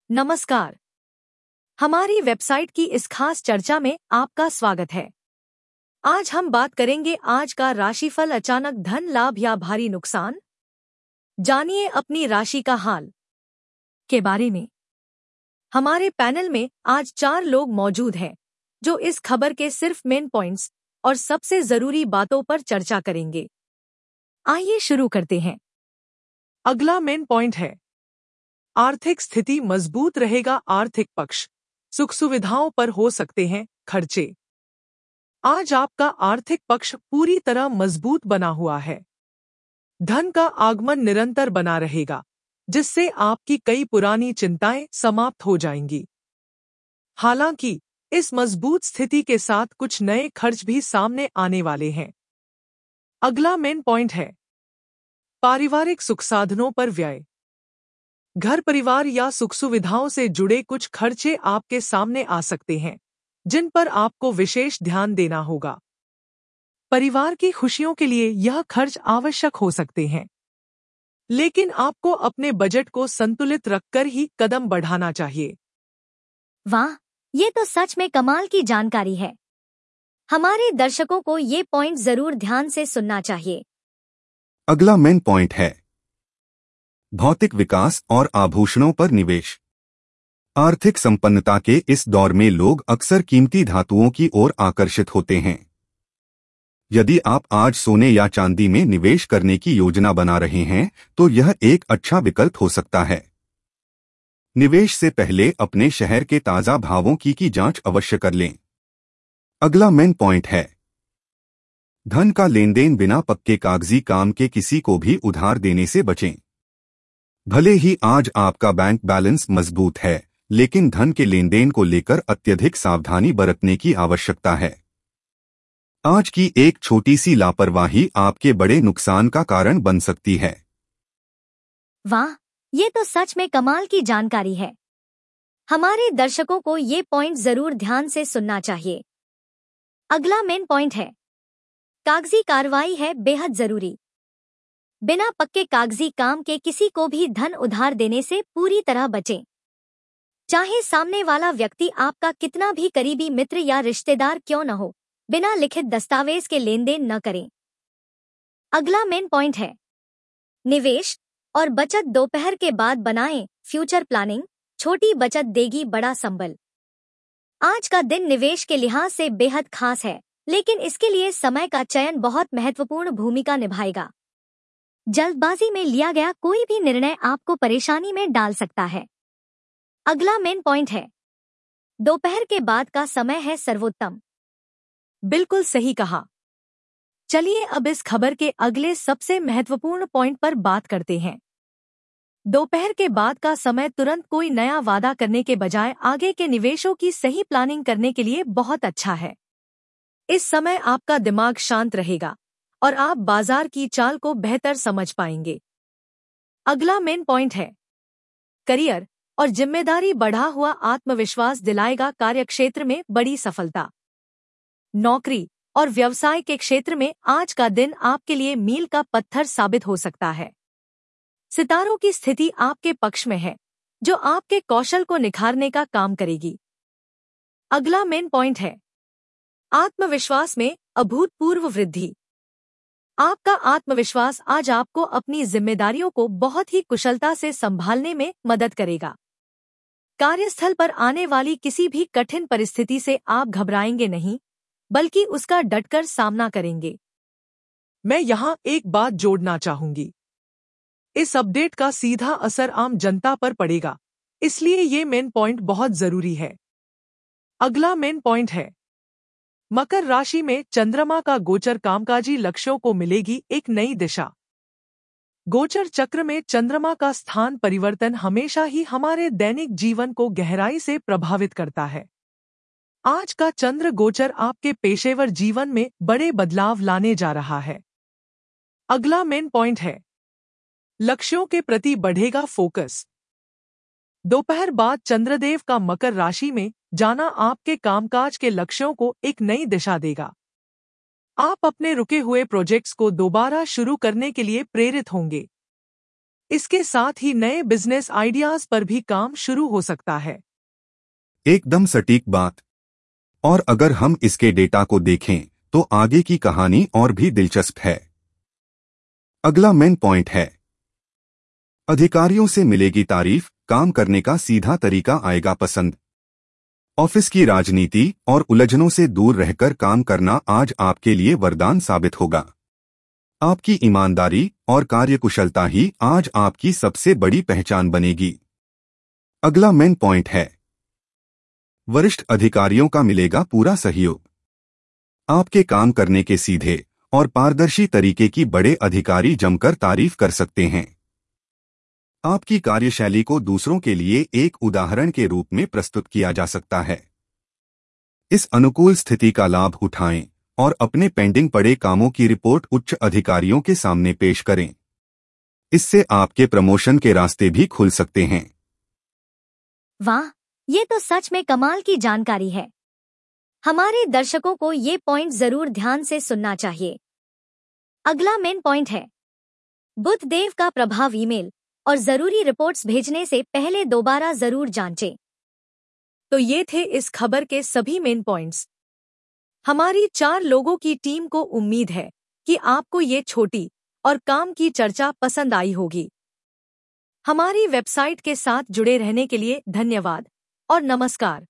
नमस्कार। हमारी वेबसाइट की इस खास चर्चा में आपका स्वागत है। आज हम बात करेंगे आज का राशिफल, अचानक धन लाभ या भारी नुकसान। जानिए अपनी राशि का हाल के बारे में। हमारे पैनल में आज 4 लोग मौजूद हैं जो इस खबर के सिर्फ मेन पॉइंट्स और सबसे जरूरी बातों पर चर्चा करेंगे। आइए शुरू करते हैं। अगला मेन पॉइंट है, आर्थिक स्थिति मजबूत रहेगा। आर्थिक पक्ष, सुख सुविधाओं पर हो सकते हैं खर्चे। आज आपका आर्थिक पक्ष पूरी तरह मजबूत बना हुआ है। धन का आगमन निरंतर बना रहेगा, जिससे आपकी कई पुरानी चिंताएं समाप्त हो जाएंगी। हालांकि इस मजबूत स्थिति के साथ कुछ नए खर्च भी सामने आने वाले हैं। अगला मेन पॉइंट है, पारिवारिक सुख साधनों पर व्यय। घर परिवार या सुख सुविधाओं से जुड़े कुछ खर्चे आपके सामने आ सकते हैं, जिन पर आपको विशेष ध्यान देना होगा। परिवार की खुशियों के लिए यह खर्च आवश्यक हो सकते हैं, लेकिन आपको अपने बजट को संतुलित रखकर ही कदम बढ़ाना चाहिए। वाह, ये तो सच में कमाल की जानकारी है। हमारे दर्शकों को ये पॉइंट जरूर ध्यान से सुनना चाहिए। अगला मेन पॉइंट है, भौतिक विकास और आभूषणों पर निवेश। आर्थिक संपन्नता के इस दौर में लोग अक्सर कीमती धातुओं की ओर आकर्षित होते हैं। यदि आप आज सोने या चांदी में निवेश करने की योजना बना रहे हैं, तो यह एक अच्छा विकल्प हो सकता है। निवेश से पहले अपने शहर के ताजा भावों की जांच अवश्य कर लें। अगला मेन पॉइंट है, धन का लेनदेन बिना पक्के कागजी काम के किसी को भी उधार देने से बचें। भले ही आज आपका बैंक बैलेंस मजबूत है, लेकिन धन के लेनदेन को लेकर अत्यधिक सावधानी बरतने की आवश्यकता है। आज की एक छोटी सी लापरवाही आपके बड़े नुकसान का कारण बन सकती है। वाह, ये तो सच में कमाल की जानकारी है। हमारे दर्शकों को ये पॉइंट जरूर ध्यान से सुनना चाहिए। अगला मेन पॉइंट है, कागजी कार्रवाई है बेहद जरूरी। बिना पक्के कागजी काम के किसी को भी धन उधार देने से पूरी तरह बचें। चाहे सामने वाला व्यक्ति आपका कितना भी करीबी मित्र या रिश्तेदार क्यों न हो, बिना लिखित दस्तावेज के लेन देन न करें। अगला मेन पॉइंट है, निवेश और बचत दोपहर के बाद बनाएं। फ्यूचर प्लानिंग छोटी बचत देगी बड़ा संबल। आज का दिन निवेश के लिहाज से बेहद खास है, लेकिन इसके लिए समय का चयन बहुत महत्वपूर्ण भूमिका निभाएगा। जल्दबाजी में लिया गया कोई भी निर्णय आपको परेशानी में डाल सकता है। अगला मेन पॉइंट है, दोपहर के बाद का समय है सर्वोत्तम। बिल्कुल सही कहा। चलिए अब इस खबर के अगले सबसे महत्वपूर्ण पॉइंट पर बात करते हैं। दोपहर के बाद का समय तुरंत कोई नया वादा करने के बजाय आगे के निवेशों की सही प्लानिंग करने के लिए बहुत अच्छा है। इस समय आपका दिमाग शांत रहेगा और आप बाजार की चाल को बेहतर समझ पाएंगे। अगला मेन पॉइंट है, करियर और जिम्मेदारी बढ़ा हुआ आत्मविश्वास दिलाएगा। कार्यक्षेत्र में बड़ी सफलता। नौकरी और व्यवसाय के क्षेत्र में आज का दिन आपके लिए मील का पत्थर साबित हो सकता है। सितारों की स्थिति आपके पक्ष में है, जो आपके कौशल को निखारने का काम करेगी। अगला मेन पॉइंट है, आत्मविश्वास में अभूतपूर्व वृद्धि। आपका आत्मविश्वास आज आपको अपनी जिम्मेदारियों को बहुत ही कुशलता से संभालने में मदद करेगा। कार्यस्थल पर आने वाली किसी भी कठिन परिस्थिति से आप घबराएंगे नहीं, बल्कि उसका डटकर सामना करेंगे। मैं यहाँ एक बात जोड़ना चाहूंगी। इस अपडेट का सीधा असर आम जनता पर पड़ेगा, इसलिए ये मेन पॉइंट बहुत जरूरी है। अगला मेन पॉइंट है, मकर राशि में चंद्रमा का गोचर कामकाजी लक्ष्यों को मिलेगी एक नई दिशा। गोचर चक्र में चंद्रमा का स्थान परिवर्तन हमेशा ही हमारे दैनिक जीवन को गहराई से प्रभावित करता है। आज का चंद्र गोचर आपके पेशेवर जीवन में बड़े बदलाव लाने जा रहा है। अगला मेन पॉइंट है, लक्ष्यों के प्रति बढ़ेगा फोकस। दोपहर बाद चंद्रदेव का मकर राशि में जाना आपके कामकाज के लक्ष्यों को एक नई दिशा देगा। आप अपने रुके हुए प्रोजेक्ट्स को दोबारा शुरू करने के लिए प्रेरित होंगे। इसके साथ ही नए बिजनेस आइडियाज पर भी काम शुरू हो सकता है। एकदम सटीक बात। और अगर हम इसके डेटा को देखें तो आगे की कहानी और भी दिलचस्प है। अगला मेन पॉइंट है, अधिकारियों से मिलेगी तारीफ, काम करने का सीधा तरीका आएगा पसंद। ऑफिस की राजनीति और उलझनों से दूर रहकर काम करना आज आपके लिए वरदान साबित होगा। आपकी ईमानदारी और कार्यकुशलता ही आज आपकी सबसे बड़ी पहचान बनेगी। अगला मेन पॉइंट है, वरिष्ठ अधिकारियों का मिलेगा पूरा सहयोग। आपके काम करने के सीधे और पारदर्शी तरीके की बड़े अधिकारी जमकर तारीफ कर सकते हैं। आपकी कार्यशैली को दूसरों के लिए एक उदाहरण के रूप में प्रस्तुत किया जा सकता है। इस अनुकूल स्थिति का लाभ उठाएं और अपने पेंडिंग पड़े कामों की रिपोर्ट उच्च अधिकारियों के सामने पेश करें। इससे आपके प्रमोशन के रास्ते भी खुल सकते हैं। वाह, ये तो सच में कमाल की जानकारी है। हमारे दर्शकों को ये पॉइंट जरूर ध्यान से सुनना चाहिए। अगला मेन पॉइंट है, बुध देव का प्रभाव ईमेल और जरूरी रिपोर्ट्स भेजने से पहले दोबारा जरूर जांचें। तो ये थे इस खबर के सभी मेन पॉइंट्स। हमारी 4 लोगों की टीम को उम्मीद है कि आपको ये छोटी और काम की चर्चा पसंद आई होगी। हमारी वेबसाइट के साथ जुड़े रहने के लिए धन्यवाद और नमस्कार।